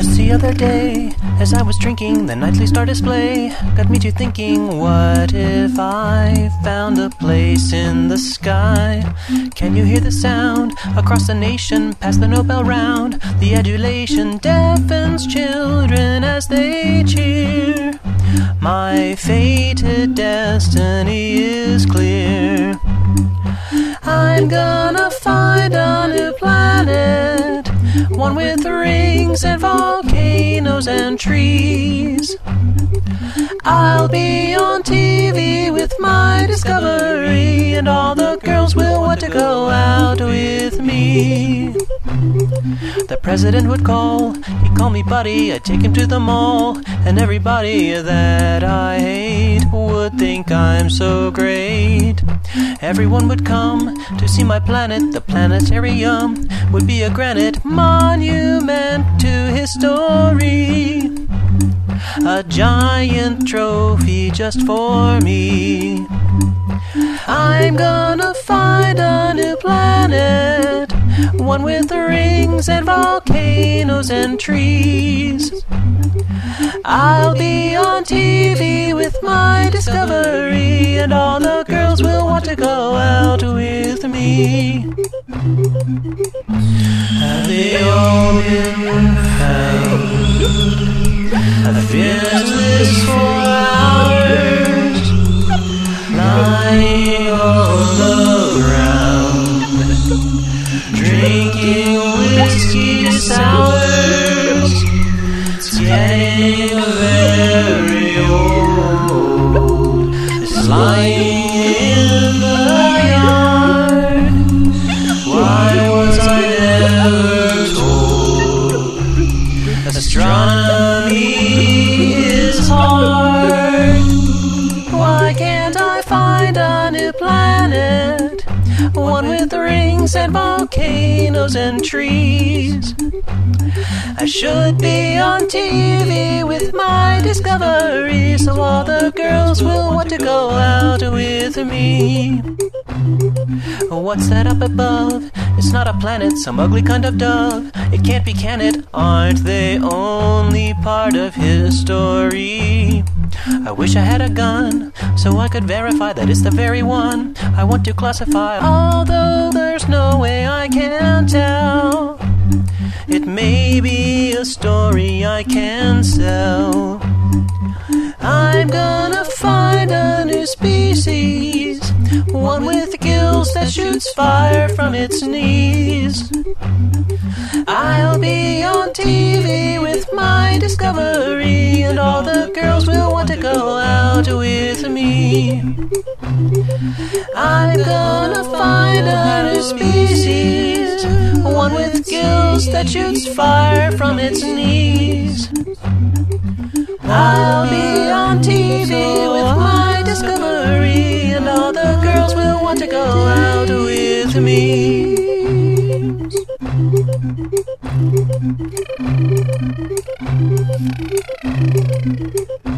Just the other day, as I was drinking the nightly star display, got me to thinking, what if I found a place in the sky? Can you hear the sound across the nation, past the Nobel round? The adulation deafens children as they cheer. My fated destiny is clear. I'm gonna find a new planet, one with rings and volcanoes and trees. I'll be on TV with my discovery, and all the girls will want to go out with me. The president would call, he'd call me buddy, I'd take him to the mall, and everybody that I hate would think I'm so great. Everyone would come to see my planet, the planetarium would be a granite monument to history, a giant trophy just for me. I'm gonna find a new planet, one with rings and volcanoes and trees. I'll be on TV with my discovery, and all the girls will want to go out with me. Have they all been found? I've fearless for hours, lying on the ground, drinking whiskey sours. It's getting very old, it's lying in the yard. Why was I never told? Astronomy is hard. Why can't I find a new planet, one with rings and volcanoes and trees? I should be on TV with my discovery, so all the girls will want to go out with me. What's that up above? It's not a planet, some ugly kind of dove. It can't be, can it? Aren't they only part of history? I wish I had a gun, so I could verify that it's the very one I want to classify. Although there's no way I can tell, it may be a story I can sell. I'm gonna find a new species, one with gills that shoots fire from its knees. I'll be on TV with my discovery, and all the girls will want to go out with me. I'm gonna find a new species, one with gills that shoots fire from its knees. I'll be on TV with my discovery, and all the girls will want to go out with me.